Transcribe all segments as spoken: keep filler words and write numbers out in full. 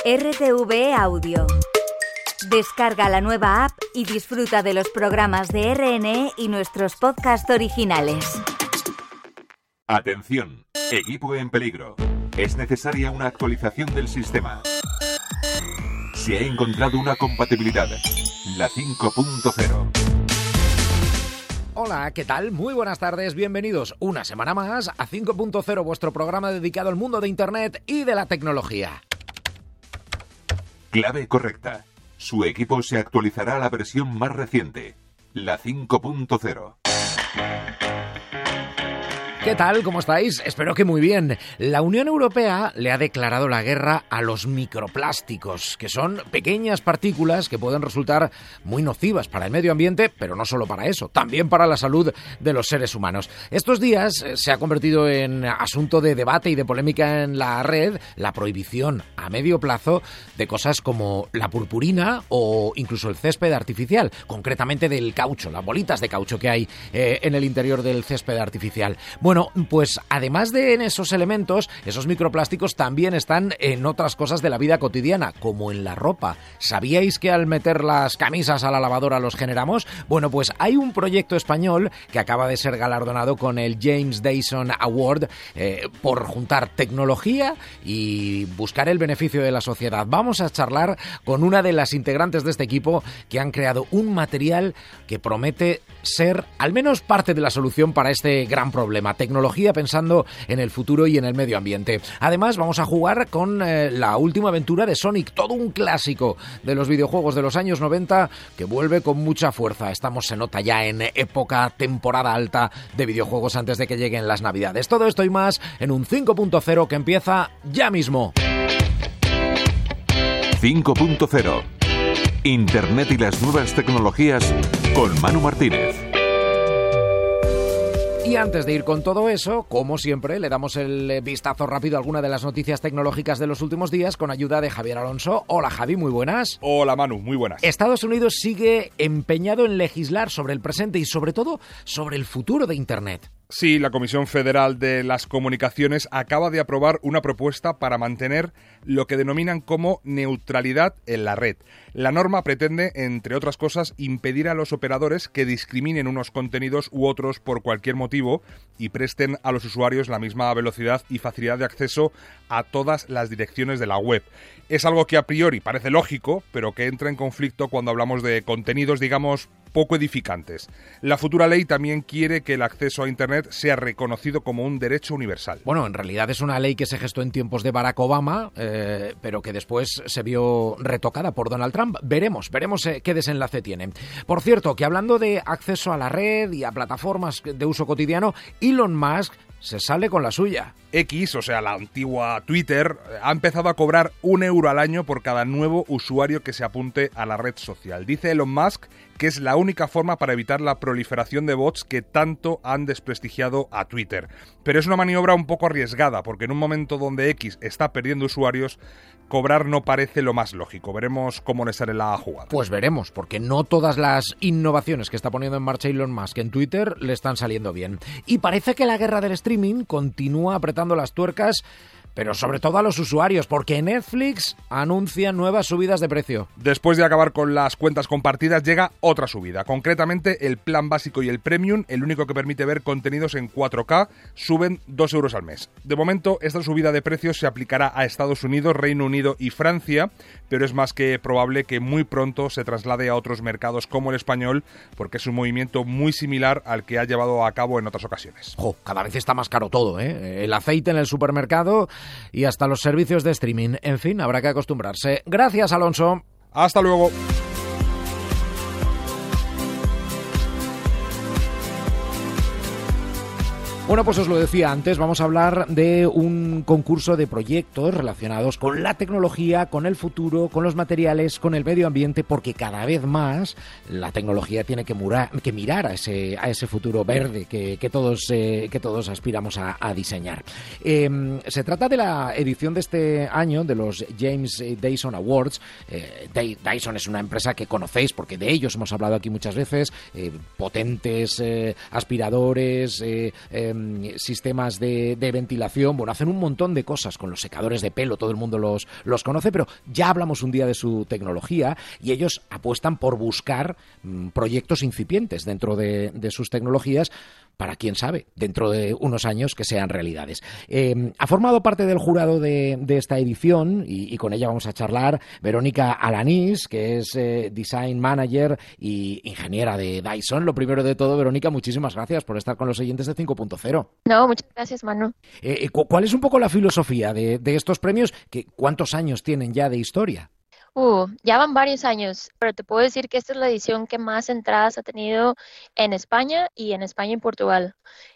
R T V Audio. Descarga la nueva app y disfruta de los programas de R N E y nuestros podcasts originales. Atención, equipo en peligro. Es necesaria una actualización del sistema. Se ha encontrado una compatibilidad, la cinco punto cero. Hola, ¿qué tal? Muy buenas tardes, bienvenidos una semana más a cinco punto cero, vuestro programa dedicado al mundo de Internet y de la tecnología. Clave correcta. Su equipo se actualizará a la versión más reciente, la cinco punto cero. ¿Qué tal? ¿Cómo estáis? Espero que muy bien. La Unión Europea le ha declarado la guerra a los microplásticos, que son pequeñas partículas que pueden resultar muy nocivas para el medio ambiente, pero no solo para eso, también para la salud de los seres humanos. Estos días se ha convertido en asunto de debate y de polémica en la red la prohibición a medio plazo de cosas como la purpurina o incluso el césped artificial, concretamente del caucho, las bolitas de caucho que hay eh, en el interior del césped artificial. Bueno, Bueno, pues además de en esos elementos, esos microplásticos también están en otras cosas de la vida cotidiana, como en la ropa. ¿Sabíais que al meter las camisas a la lavadora los generamos? Bueno, pues hay un proyecto español que acaba de ser galardonado con el James Dyson Award eh, por juntar tecnología y buscar el beneficio de la sociedad. Vamos a charlar con una de las integrantes de este equipo que han creado un material que promete ser al menos parte de la solución para este gran problema. Tecnología pensando en el futuro y en el medio ambiente. Además, vamos a jugar con eh, la última aventura de Sonic, todo un clásico de los videojuegos de los años noventa que vuelve con mucha fuerza. Estamos, se nota ya en época, temporada alta de videojuegos antes de que lleguen las Navidades. Todo esto y más en un cinco punto cero que empieza ya mismo. cinco punto cero. Internet y las nuevas tecnologías con Manu Martínez. Y antes de ir con todo eso, como siempre, le damos el vistazo rápido a alguna de las noticias tecnológicas de los últimos días con ayuda de Javier Alonso. Hola, Javi, muy buenas. Hola, Manu, muy buenas. Estados Unidos sigue empeñado en legislar sobre el presente y, sobre todo, sobre el futuro de Internet. Sí, la Comisión Federal de las Comunicaciones acaba de aprobar una propuesta para mantener lo que denominan como neutralidad en la red. La norma pretende, entre otras cosas, impedir a los operadores que discriminen unos contenidos u otros por cualquier motivo y presten a los usuarios la misma velocidad y facilidad de acceso a todas las direcciones de la web. Es algo que a priori parece lógico, pero que entra en conflicto cuando hablamos de contenidos, digamos, poco edificantes. La futura ley también quiere que el acceso a Internet sea reconocido como un derecho universal. Bueno, en realidad es una ley que se gestó en tiempos de Barack Obama, eh, pero que después se vio retocada por Donald Trump. Veremos, veremos eh, qué desenlace tiene. Por cierto, que hablando de acceso a la red y a plataformas de uso cotidiano, Elon Musk se sale con la suya. X, o sea, la antigua Twitter, ha empezado a cobrar un euro al año por cada nuevo usuario que se apunte a la red social. Dice Elon Musk que es la única forma para evitar la proliferación de bots que tanto han desprestigiado a Twitter. Pero es una maniobra un poco arriesgada, porque en un momento donde X está perdiendo usuarios, cobrar no parece lo más lógico. Veremos cómo le sale la jugada. Pues veremos, porque no todas las innovaciones que está poniendo en marcha Elon Musk en Twitter le están saliendo bien. Y parece que la guerra del streaming continúa apretando las tuercas, pero sobre todo a los usuarios, porque Netflix anuncia nuevas subidas de precio. Después de acabar con las cuentas compartidas, llega otra subida. Concretamente, el plan básico y el premium, el único que permite ver contenidos en cuatro K, suben dos euros al mes. De momento, esta subida de precios se aplicará a Estados Unidos, Reino Unido y Francia, pero es más que probable que muy pronto se traslade a otros mercados como el español, porque es un movimiento muy similar al que ha llevado a cabo en otras ocasiones. Jo, cada vez está más caro todo, ¿eh? El aceite en el supermercado y hasta los servicios de streaming. En fin, habrá que acostumbrarse. Gracias, Alonso. Hasta luego. Bueno, pues os lo decía antes, vamos a hablar de un concurso de proyectos relacionados con la tecnología, con el futuro, con los materiales, con el medio ambiente, porque cada vez más la tecnología tiene que, murar, que mirar a ese, a ese futuro verde que, que, todos, eh, que todos aspiramos a, a diseñar. Eh, se trata de la edición de este año de los James Dyson Awards. Eh, Dyson es una empresa que conocéis porque de ellos hemos hablado aquí muchas veces, eh, potentes eh, aspiradores, eh, eh, eh, sistemas de, de ventilación, bueno, hacen un montón de cosas con los secadores de pelo, todo el mundo los, los conoce, pero ya hablamos un día de su tecnología y ellos apuestan por buscar mm, proyectos incipientes dentro de, de sus tecnologías para, quién sabe, dentro de unos años que sean realidades. Eh, ha formado parte del jurado de, de esta edición y, y con ella vamos a charlar Verónica Alanís, que es eh, Design Manager y ingeniera de Dyson. Lo primero de todo, Verónica, muchísimas gracias por estar con los oyentes de cinco punto cero. No, muchas gracias, Manu. Eh, ¿Cuál es un poco la filosofía de, de estos premios? ¿Qué, ¿Cuántos años tienen ya de historia? Uh, ya van varios años, pero te puedo decir que esta es la edición que más entradas ha tenido en España y en España y Portugal.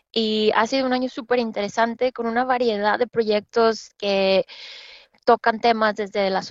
Y ha sido un año súper interesante con una variedad de proyectos que tocan temas desde la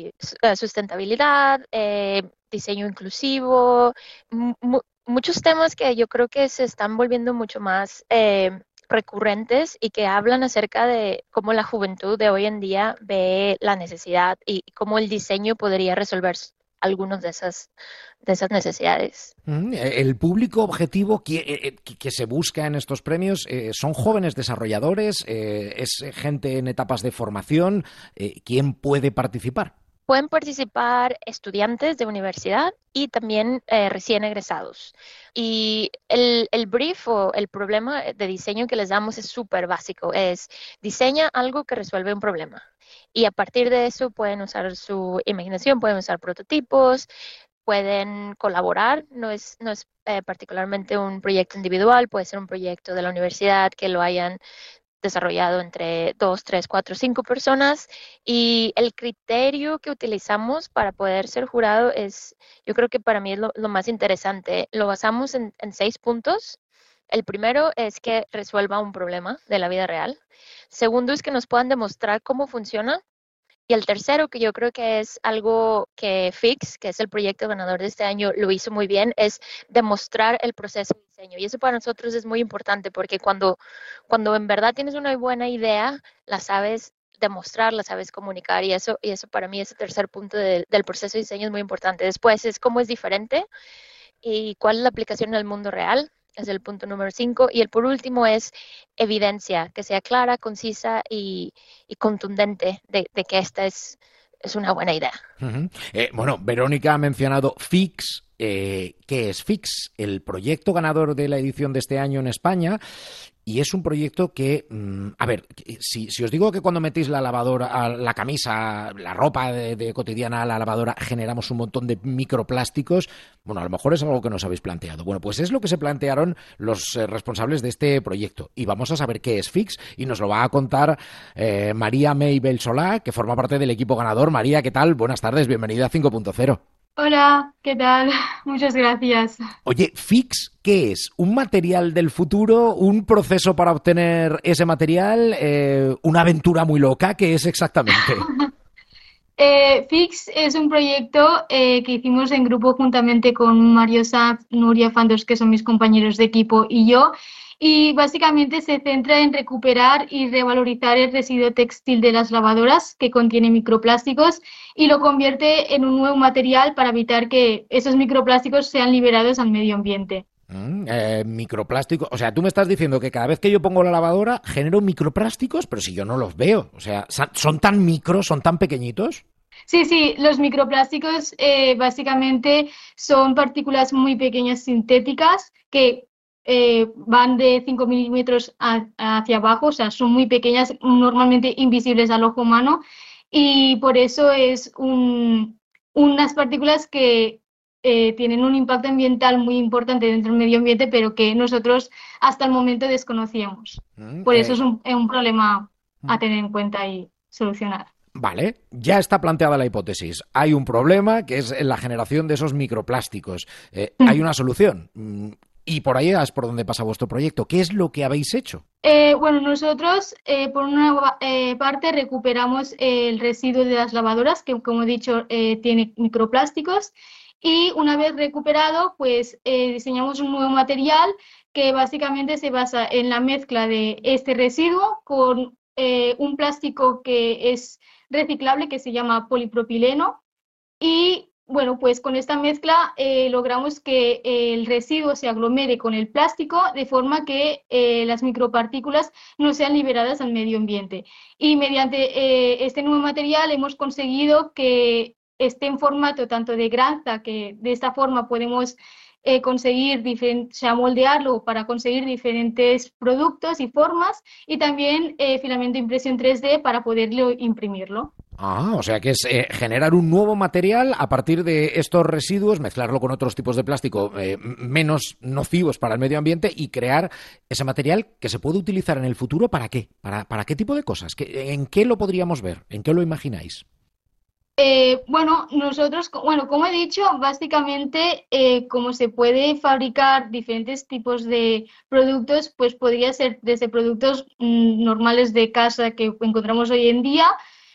sustentabilidad, eh, diseño inclusivo, mu- muchos temas que yo creo que se están volviendo mucho más eh, recurrentes y que hablan acerca de cómo la juventud de hoy en día ve la necesidad y cómo el diseño podría resolver algunas de esas, de esas necesidades. El público objetivo que, que se busca en estos premios eh, son jóvenes desarrolladores, eh, es gente en etapas de formación. Eh, ¿Quién puede participar? Pueden participar estudiantes de universidad y también eh, recién egresados. Y el, el brief o el problema de diseño que les damos es súper básico. Es diseña algo que resuelve un problema. Y a partir de eso pueden usar su imaginación, pueden usar prototipos, pueden colaborar. No es, no es eh, particularmente un proyecto individual, puede ser un proyecto de la universidad que lo hayan desarrollado entre dos, tres, cuatro, cinco personas, y el criterio que utilizamos para poder ser jurado es, yo creo que para mí es lo, lo más interesante. Lo basamos en, en seis puntos. El primero es que resuelva un problema de la vida real. Segundo es que nos puedan demostrar cómo funciona. Y el tercero, que yo creo que es algo que Fix, que es el proyecto ganador de este año, lo hizo muy bien, es demostrar el proceso de diseño. Y eso para nosotros es muy importante porque cuando, cuando en verdad tienes una buena idea, la sabes demostrar, la sabes comunicar, y eso, y eso para mí, ese tercer punto de, del proceso de diseño es muy importante. Después es cómo es diferente y cuál es la aplicación en el mundo real. Es el punto número cinco. Y el por último es evidencia, que sea clara, concisa y, y contundente de, de que esta es, es una buena idea. Uh-huh. Eh, bueno, Verónica ha mencionado Fix. Eh, ¿Qué es Fix? El proyecto ganador de la edición de este año en España. Y es un proyecto que, mmm, a ver, si, si os digo que cuando metéis la lavadora, la camisa, la ropa de, de cotidiana a la lavadora, generamos un montón de microplásticos, bueno, a lo mejor es algo que no os habéis planteado. Bueno, pues es lo que se plantearon los eh, responsables de este proyecto. Y vamos a saber qué es Fix y nos lo va a contar eh, María Meibel Solá, que forma parte del equipo ganador. María, ¿qué tal? Buenas tardes, bienvenida a cinco punto cero. Hola, ¿qué tal? Muchas gracias. Oye, Fix, ¿qué es? ¿Un material del futuro? ¿Un proceso para obtener ese material? Eh, ¿Una aventura muy loca? ¿Qué es exactamente? eh, Fix es un proyecto eh, que hicimos en grupo juntamente con Mario Sanz, Nuria Fandos, que son mis compañeros de equipo, y yo. Y básicamente se centra en recuperar y revalorizar el residuo textil de las lavadoras que contiene microplásticos y lo convierte en un nuevo material para evitar que esos microplásticos sean liberados al medio ambiente. Mm, eh, microplásticos, o sea, tú me estás diciendo que cada vez que yo pongo la lavadora genero microplásticos, pero si yo no los veo, o sea, ¿son tan micros, son tan pequeñitos? Sí, sí, los microplásticos eh, básicamente son partículas muy pequeñas sintéticas que Eh, van de cinco milímetros a, hacia abajo, o sea, son muy pequeñas, normalmente invisibles al ojo humano, y por eso es un, unas partículas que eh, tienen un impacto ambiental muy importante dentro del medio ambiente, pero que nosotros hasta el momento desconocíamos. Mm, por eh... eso es un, es un problema a tener en cuenta y solucionar. Vale, ya está planteada la hipótesis. Hay un problema que es la generación de esos microplásticos. Eh, mm. Hay una solución. Y por ahí es por donde pasa vuestro proyecto. ¿Qué es lo que habéis hecho? Eh, bueno, nosotros eh, por una eh, parte recuperamos el residuo de las lavadoras, que como he dicho eh, tiene microplásticos, y una vez recuperado, pues eh, diseñamos un nuevo material que básicamente se basa en la mezcla de este residuo con eh, un plástico que es reciclable, que se llama polipropileno, y bueno, pues con esta mezcla eh, logramos que el residuo se aglomere con el plástico de forma que eh, las micropartículas no sean liberadas al medio ambiente. Y mediante eh, este nuevo material hemos conseguido que esté en formato tanto de granza, que de esta forma podemos eh, conseguir, o sea, moldearlo para conseguir diferentes productos y formas, y también eh, filamento de impresión tres D para poderlo imprimirlo. Ah, o sea que es eh, generar un nuevo material a partir de estos residuos, mezclarlo con otros tipos de plástico eh, menos nocivos para el medio ambiente y crear ese material que se puede utilizar en el futuro. ¿Para qué? ¿Para, para qué tipo de cosas? ¿Qué, ¿En qué lo podríamos ver? ¿En qué lo imagináis? Eh, bueno, nosotros, bueno, como he dicho, básicamente, eh, como se puede fabricar diferentes tipos de productos, pues podría ser desde productos mmm, normales de casa que encontramos hoy en día.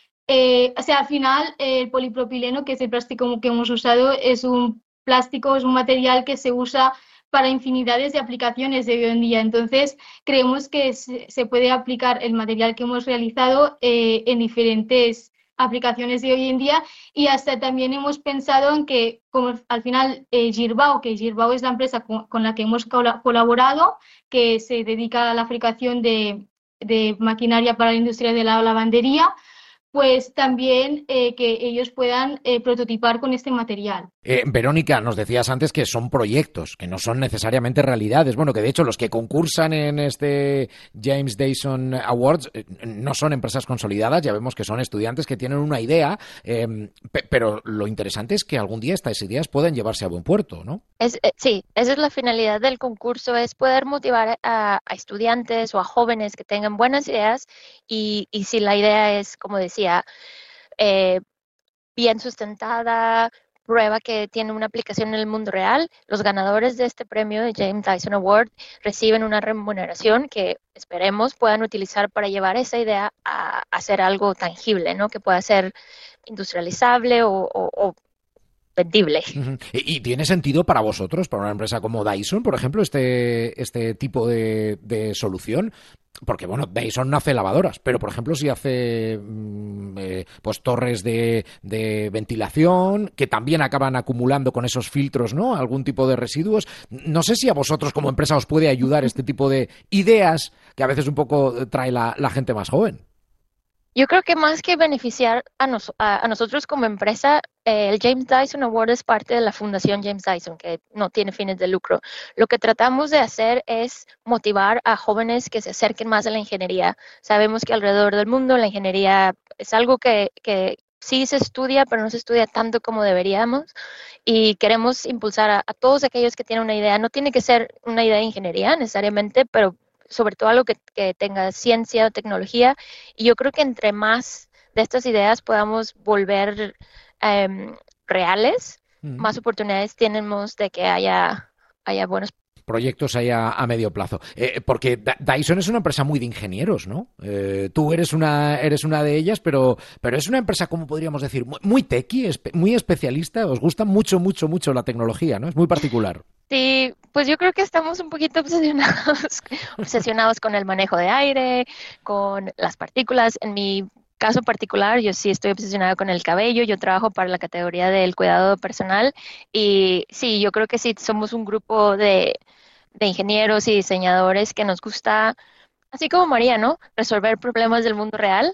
Eh, o sea, al final, eh, el polipropileno, que es el plástico que hemos usado, es un plástico, es un material que se usa para infinidades de aplicaciones de hoy en día. Entonces, creemos que se, se puede aplicar el material que hemos realizado eh, en diferentes aplicaciones de hoy en día, y hasta también hemos pensado en que, como al final eh, Girbau, que Girbau es la empresa con, con la que hemos colaborado, que se dedica a la fabricación de, de maquinaria para la industria de la lavandería, pues también eh, que ellos puedan eh, prototipar con este material. Eh, Verónica, nos decías antes que son proyectos, que no son necesariamente realidades. Bueno, que de hecho los que concursan en este James Dyson Awards eh, no son empresas consolidadas, ya vemos que son estudiantes que tienen una idea, eh, pe pero lo interesante es que algún día estas ideas puedan llevarse a buen puerto, ¿no? Es, eh, sí, esa es la finalidad del concurso, es poder motivar a, a estudiantes o a jóvenes que tengan buenas ideas, y, y si la idea es, como decía, eh, bien sustentada, prueba que tiene una aplicación en el mundo real, los ganadores de este premio de James Dyson Award reciben una remuneración que esperemos puedan utilizar para llevar esa idea a, a hacer algo tangible, ¿no? Que pueda ser industrializable o, o, o vendible. Uh-huh. ¿Y, ¿Y tiene sentido para vosotros, para una empresa como Dyson, por ejemplo, este, este tipo de, de solución? Porque, bueno, Dyson no hace lavadoras, pero, por ejemplo, si hace mmm, eh, pues torres de, de ventilación que también acaban acumulando con esos filtros, ¿no?, algún tipo de residuos. No sé si a vosotros como empresa os puede ayudar este tipo de ideas que a veces un poco trae la, la gente más joven. Yo creo que más que beneficiar a, nos, a, a nosotros como empresa, eh, el James Dyson Award es parte de la Fundación James Dyson, que no tiene fines de lucro. Lo que tratamos de hacer es motivar a jóvenes que se acerquen más a la ingeniería. Sabemos que alrededor del mundo la ingeniería es algo que, que sí se estudia, pero no se estudia tanto como deberíamos, y queremos impulsar a, a todos aquellos que tienen una idea. No tiene que ser una idea de ingeniería necesariamente, pero sobre todo algo que, que tenga ciencia o tecnología, y yo creo que entre más de estas ideas podamos volver um, reales, mm. más oportunidades tenemos de que haya, haya buenos proyectos ahí a, a medio plazo. Eh, porque Dyson es una empresa muy de ingenieros, ¿no? Eh, tú eres una eres una de ellas, pero, pero es una empresa, ¿cómo podríamos decir? Muy, muy techie, espe, muy especialista. Os gusta mucho, mucho, mucho la tecnología, ¿no? Es muy particular. Sí, pues yo creo que estamos un poquito obsesionados, obsesionados con el manejo de aire, con las partículas. En mi caso particular, yo sí estoy obsesionada con el cabello. Yo trabajo para la categoría del cuidado personal, y sí, yo creo que sí somos un grupo de, de ingenieros y diseñadores que nos gusta, así como María, ¿no?, resolver problemas del mundo real,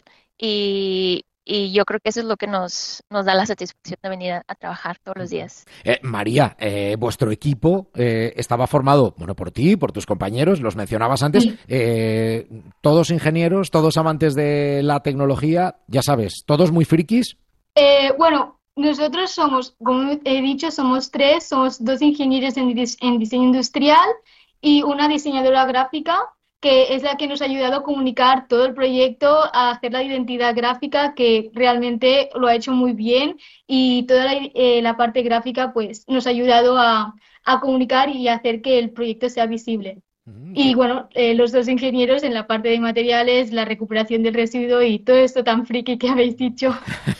y Y yo creo que eso es lo que nos, nos da la satisfacción de venir a, a trabajar todos los días. Eh, María, eh, vuestro equipo eh, estaba formado, bueno, por ti, por tus compañeros, los mencionabas antes, sí. eh, todos ingenieros, todos amantes de la tecnología, ya sabes, todos muy frikis. Eh, bueno, nosotros somos, como he dicho, somos tres, somos dos ingenieros en, en diseño industrial y una diseñadora gráfica, que es la que nos ha ayudado a comunicar todo el proyecto, a hacer la identidad gráfica, que realmente lo ha hecho muy bien, y toda la, eh, la parte gráfica pues nos ha ayudado a, a comunicar y a hacer que el proyecto sea visible. Y bueno, eh, los dos ingenieros en la parte de materiales, la recuperación del residuo y todo esto tan friki que habéis dicho.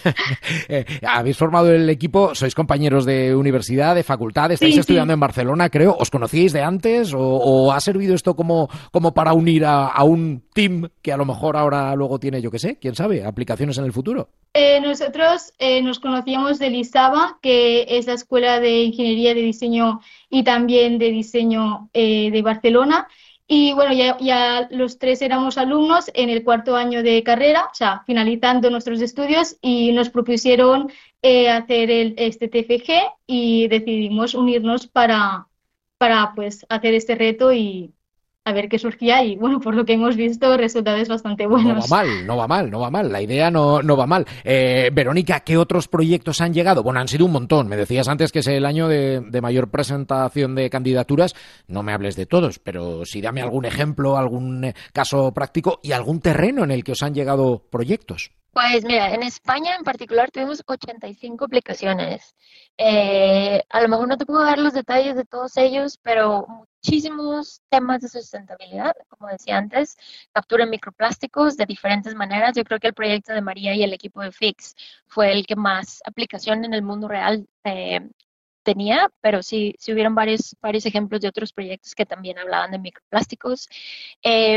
eh, habéis formado el equipo, sois compañeros de universidad, de facultad, estáis Sí, estudiando sí. en Barcelona, creo. ¿Os conocíais de antes o, o ha servido esto como, como para unir a, a un team que a lo mejor ahora luego tiene, yo qué sé, quién sabe, aplicaciones en el futuro? Eh, nosotros eh, nos conocíamos del ISABA, que es la Escuela de Ingeniería de Diseño y también de Diseño eh, de Barcelona. Y bueno, ya, ya los tres éramos alumnos en el cuarto año de carrera, o sea, finalizando nuestros estudios, y nos propusieron eh, hacer el, este T F G y decidimos unirnos para, para pues, hacer este reto y a ver qué surgía. Y bueno, por lo que hemos visto, resultados bastante No va buenos. mal, no va mal, no va mal. La idea no, no va mal. Eh, Verónica, ¿qué otros proyectos han llegado? Bueno, han sido un montón. Me decías antes que es el año de, de mayor presentación de candidaturas. No me hables de todos, pero sí dame algún ejemplo, algún eh, caso práctico y algún terreno en el que os han llegado proyectos. Pues mira, en España en particular tuvimos ochenta y cinco aplicaciones. Eh, a lo mejor no te puedo dar los detalles de todos ellos, pero muchísimos temas de sustentabilidad, como decía antes, captura microplásticos de diferentes maneras. Yo creo que el proyecto de María y el equipo de Fix fue el que más aplicación en el mundo real eh, tenía, pero sí, sí hubieron varios, varios ejemplos de otros proyectos que también hablaban de microplásticos. Eh,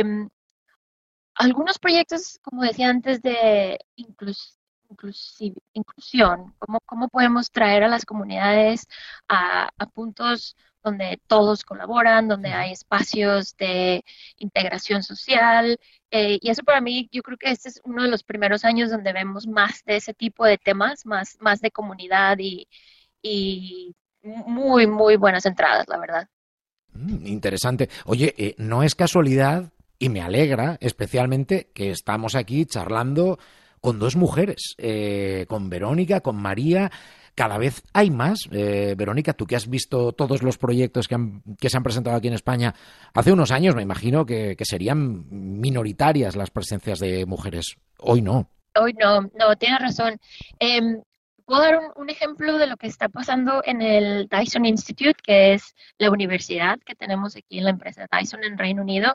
Algunos proyectos, como decía antes, de inclus, inclusiv- inclusión, cómo, cómo podemos traer a las comunidades a, a puntos donde todos colaboran, donde hay espacios de integración social. Eh, y eso para mí, yo creo que este es uno de los primeros años donde vemos más de ese tipo de temas, más, más de comunidad y, y muy, muy buenas entradas, la verdad. Mm, interesante. Oye, eh, no es casualidad y me alegra especialmente que estamos aquí charlando con dos mujeres, eh, con Verónica, con María. Cada vez hay más. Eh, Verónica, tú que has visto todos los proyectos que, han, que se han presentado aquí en España, hace unos años me imagino que, que serían minoritarias las presencias de mujeres. Hoy no. Hoy no, no, tienes razón. Em, Puedo dar un, un ejemplo de lo que está pasando en el Dyson Institute, que es la universidad que tenemos aquí en la empresa Dyson en Reino Unido,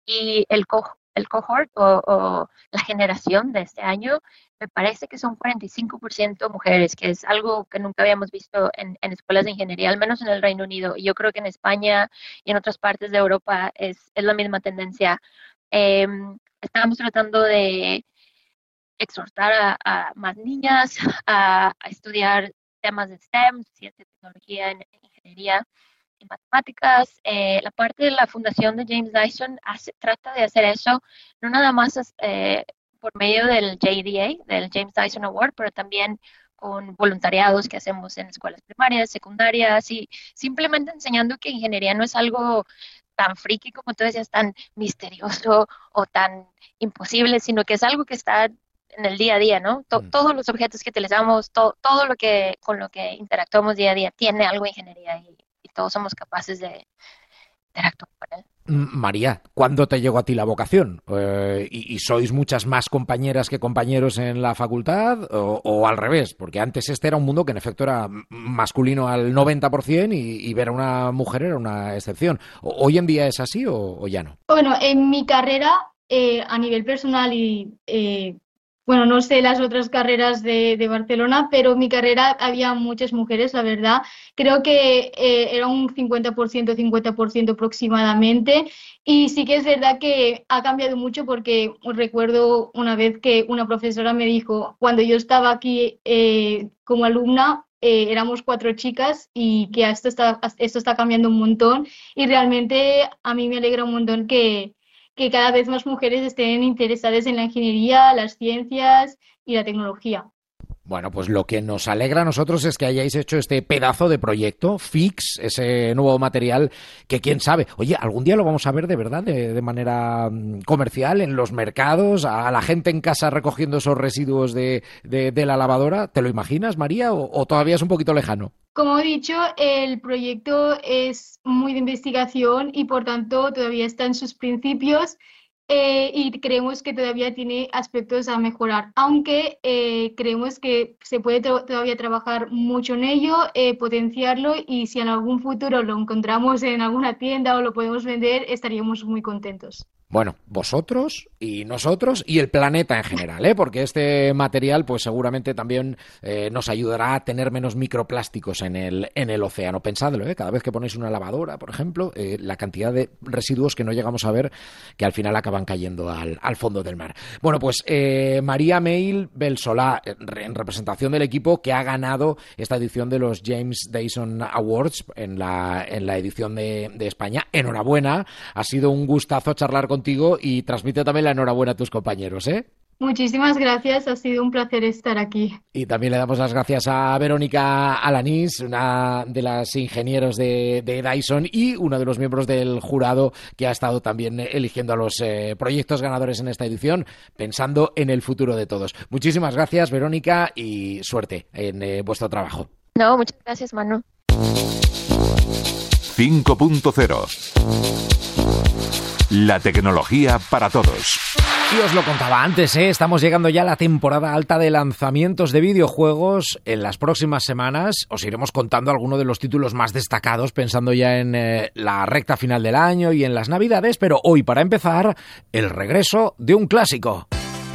y el, co el cohort o, o la generación de este año, me parece que son cuarenta y cinco por ciento mujeres, que es algo que nunca habíamos visto en, en escuelas de ingeniería, al menos en el Reino Unido. Y yo creo que en España y en otras partes de Europa es, es la misma tendencia. Eh, Estábamos tratando de exhortar a, a más niñas a, a estudiar temas de STEM, ciencia, tecnología, en, en ingeniería y matemáticas. Eh, la parte de la fundación de James Dyson hace, trata de hacer eso, no nada más eh, por medio del J D A, del James Dyson Award, pero también con voluntariados que hacemos en escuelas primarias, secundarias y simplemente enseñando que ingeniería no es algo tan friki como tú decías, tan misterioso o tan imposible, sino que es algo que está en el día a día, ¿no? To- Mm. todos los objetos que utilizamos, to- todo lo que con lo que interactuamos día a día tiene algo de ingeniería y, y todos somos capaces de interactuar con él. Mm, María, ¿cuándo te llegó a ti la vocación? Eh, y, ¿Y sois muchas más compañeras que compañeros en la facultad? O, o al revés? Porque antes este era un mundo que en efecto era masculino al noventa por ciento y, y ver a una mujer era una excepción. O- ¿Hoy en día es así o, o ya no? Bueno, en mi carrera, eh, a nivel personal y, eh, bueno, no sé las otras carreras de, de Barcelona, pero en mi carrera había muchas mujeres, la verdad. Creo que eh, era un cincuenta por ciento, cincuenta por ciento aproximadamente. Y sí que es verdad que ha cambiado mucho porque recuerdo una vez que una profesora me dijo, cuando yo estaba aquí eh, como alumna, eh, éramos cuatro chicas y que esto está, esto está cambiando un montón. Y realmente a mí me alegra un montón que que cada vez más mujeres estén interesadas en la ingeniería, las ciencias y la tecnología. Bueno, pues lo que nos alegra a nosotros es que hayáis hecho este pedazo de proyecto, Fix, ese nuevo material que quién sabe. Oye, algún día lo vamos a ver de verdad, de, de manera mm, comercial, en los mercados, a la gente en casa recogiendo esos residuos de, de, de la lavadora. ¿Te lo imaginas, María, o, o todavía es un poquito lejano? Como he dicho, el proyecto es muy de investigación y por tanto todavía está en sus principios eh, y creemos que todavía tiene aspectos a mejorar, aunque eh, creemos que se puede to- todavía trabajar mucho en ello, eh, potenciarlo, y si en algún futuro lo encontramos en alguna tienda o lo podemos vender, estaríamos muy contentos. Bueno, vosotros y nosotros y el planeta en general, ¿eh? Porque este material pues seguramente también eh, nos ayudará a tener menos microplásticos en el, en el océano. Pensadlo, ¿eh? Cada vez que ponéis una lavadora, por ejemplo, eh, la cantidad de residuos que no llegamos a ver que al final acaban cayendo al, al fondo del mar. Bueno, pues eh, María Meil Belsolà, en representación del equipo que ha ganado esta edición de los James Dyson Awards en la, en la edición de, de España. Enhorabuena, ha sido un gustazo charlar contigo y transmite también la enhorabuena a tus compañeros, ¿eh? Muchísimas gracias, ha sido un placer estar aquí. Y también le damos las gracias a Verónica Alanís, una de las ingenieros de, de Dyson y uno de los miembros del jurado que ha estado también eligiendo a los eh, proyectos ganadores en esta edición, pensando en el futuro de todos. Muchísimas gracias, Verónica, y suerte en eh, vuestro trabajo. No, muchas gracias, Manu. cinco punto cero. La tecnología para todos. Y os lo contaba antes, ¿eh? Estamos llegando ya a la temporada alta de lanzamientos de videojuegos. En las próximas semanas os iremos contando algunos de los títulos más destacados, pensando ya en eh, la recta final del año y en las Navidades, pero hoy, para empezar, el regreso de un clásico.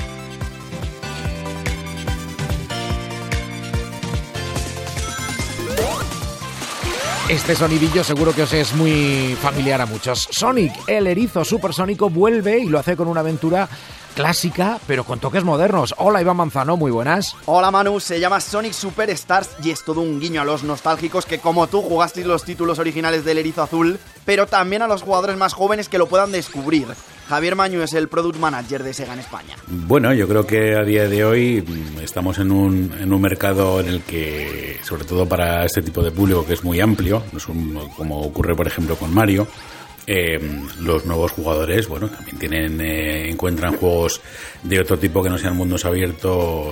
Este sonidillo seguro que os es muy familiar a muchos. Sonic, el erizo supersónico, vuelve y lo hace con una aventura clásica, pero con toques modernos. Hola, Iván Manzano, muy buenas. Hola, Manu, se llama Sonic Superstars y es todo un guiño a los nostálgicos que, como tú, jugasteis los títulos originales del Erizo Azul, pero también a los jugadores más jóvenes que lo puedan descubrir. Javier Mañu es el Product Manager de Sega en España. Bueno, yo creo que a día de hoy estamos en un, en un mercado en el que, sobre todo para este tipo de público que es muy amplio, no es un, como ocurre por ejemplo con Mario, eh, los nuevos jugadores, bueno, también tienen eh, encuentran juegos de otro tipo que no sean mundos abiertos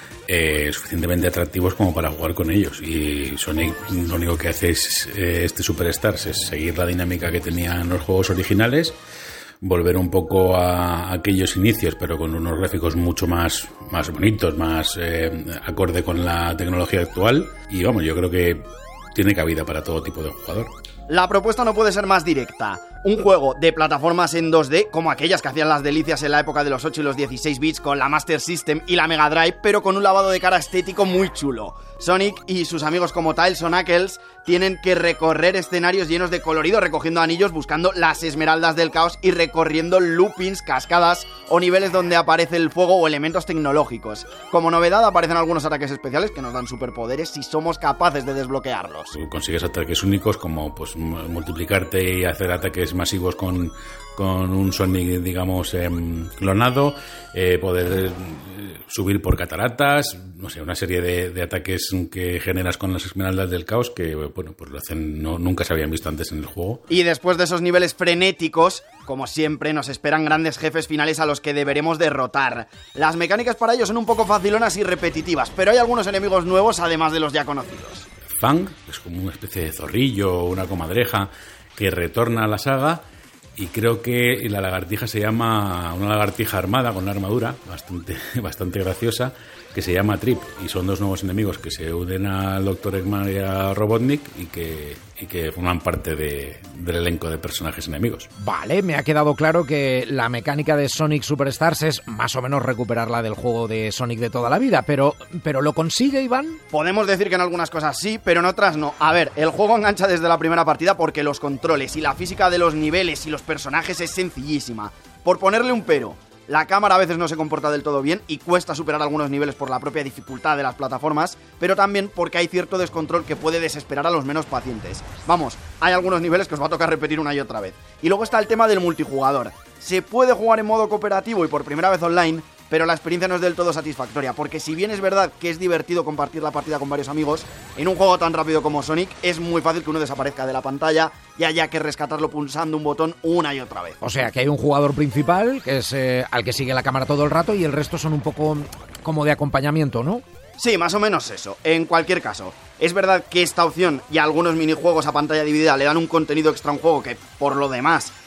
eh, suficientemente atractivos como para jugar con ellos. Y Sonic lo único que hace es, eh, este Superstars es seguir la dinámica que tenían los juegos originales, volver un poco a aquellos inicios, pero con unos gráficos mucho más, más bonitos, más eh, acorde con la tecnología actual. Y vamos, yo creo que tiene cabida para todo tipo de jugador. La propuesta no puede ser más directa. Un juego de plataformas en dos D, como aquellas que hacían las delicias en la época de los ocho y los dieciséis bits con la Master System y la Mega Drive, pero con un lavado de cara estético muy chulo. Sonic y sus amigos como Tails o Knuckles tienen que recorrer escenarios llenos de colorido, recogiendo anillos, buscando las esmeraldas del caos y recorriendo loopings, cascadas o niveles donde aparece el fuego o elementos tecnológicos. Como novedad aparecen algunos ataques especiales que nos dan superpoderes si somos capaces de desbloquearlos. Tú consigues ataques únicos como pues multiplicarte y hacer ataques masivos con, con un Sonic, digamos, eh, clonado, eh, poder eh, subir por cataratas, no sé, una serie de, de ataques que generas con las esmeraldas del caos que, bueno, pues lo hacen, no, nunca se habían visto antes en el juego. Y después de esos niveles frenéticos, como siempre, nos esperan grandes jefes finales a los que deberemos derrotar. Las mecánicas para ellos son un poco facilonas y repetitivas, pero hay algunos enemigos nuevos además de los ya conocidos. Fang es como una especie de zorrillo o una comadreja que retorna a la saga, y creo que la lagartija se llama una lagartija armada con una armadura bastante, bastante graciosa que se llama Trip, y son dos nuevos enemigos que se unen al doctor Eggman y a Robotnik y que, y que forman parte de, del elenco de personajes enemigos. Vale, me ha quedado claro que la mecánica de Sonic Superstars es más o menos recuperar la del juego de Sonic de toda la vida, pero, pero ¿lo consigue, Iván? Podemos decir que en algunas cosas sí, pero en otras no. A ver, el juego engancha desde la primera partida porque los controles y la física de los niveles y los personajes es sencillísima. Por ponerle un pero, la cámara a veces no se comporta del todo bien y cuesta superar algunos niveles por la propia dificultad de las plataformas, pero también porque hay cierto descontrol que puede desesperar a los menos pacientes. Vamos, hay algunos niveles que os va a tocar repetir una y otra vez. Y luego está el tema del multijugador. Se puede jugar en modo cooperativo y por primera vez online, pero la experiencia no es del todo satisfactoria, porque si bien es verdad que es divertido compartir la partida con varios amigos, en un juego tan rápido como Sonic es muy fácil que uno desaparezca de la pantalla y haya que rescatarlo pulsando un botón una y otra vez. O sea, que hay un jugador principal, que es eh, al que sigue la cámara todo el rato, y el resto son un poco como de acompañamiento, ¿no? Sí, más o menos eso. En cualquier caso, es verdad que esta opción y algunos minijuegos a pantalla dividida le dan un contenido extra a un juego que, por lo demás,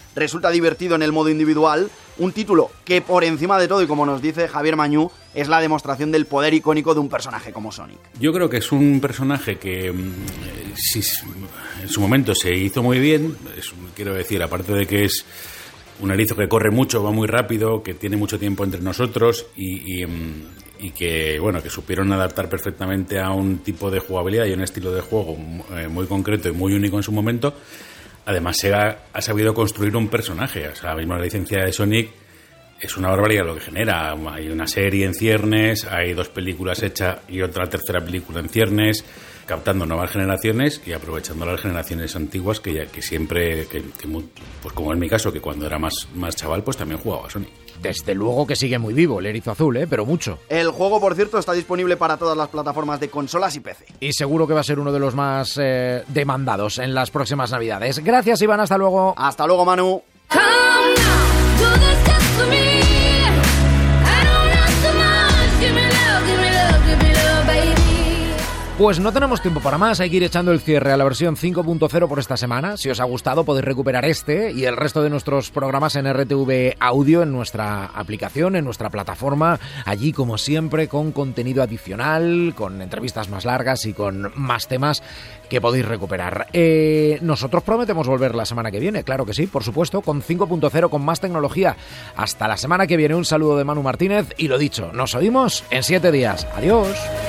resulta divertido en el modo individual, un título que por encima de todo, y como nos dice Javier Mañú, es la demostración del poder icónico de un personaje como Sonic. Yo creo que es un personaje que si, en su momento se hizo muy bien, es, quiero decir, aparte de que es un erizo que corre mucho, va muy rápido, que tiene mucho tiempo entre nosotros y, y, y que, bueno, que supieron adaptar perfectamente a un tipo de jugabilidad y un estilo de juego muy concreto y muy único en su momento. Además, Sega ha sabido construir un personaje. O sea, mismo la licencia de Sonic es una barbaridad lo que genera. Hay una serie en ciernes, hay dos películas hechas y otra tercera película en ciernes, captando nuevas generaciones y aprovechando las generaciones antiguas que ya que siempre, que, que, pues como en mi caso, que cuando era más, más chaval, pues también jugaba a Sonic. Desde luego que sigue muy vivo el erizo azul, ¿eh? Pero mucho. El juego, por cierto, está disponible para todas las plataformas de consolas y P C. Y seguro que va a ser uno de los más eh, demandados en las próximas Navidades. Gracias, Iván. Hasta luego. Hasta luego, Manu. Pues no tenemos tiempo para más, hay que ir echando el cierre a la versión cinco punto cero por esta semana. Si os ha gustado podéis recuperar este y el resto de nuestros programas en R T V Audio, en nuestra aplicación, en nuestra plataforma, allí como siempre con contenido adicional, con entrevistas más largas y con más temas que podéis recuperar. Eh, nosotros prometemos volver la semana que viene, claro que sí, por supuesto, con cinco punto cero, con más tecnología. Hasta la semana que viene, un saludo de Manu Martínez y lo dicho, nos oímos en siete días. Adiós.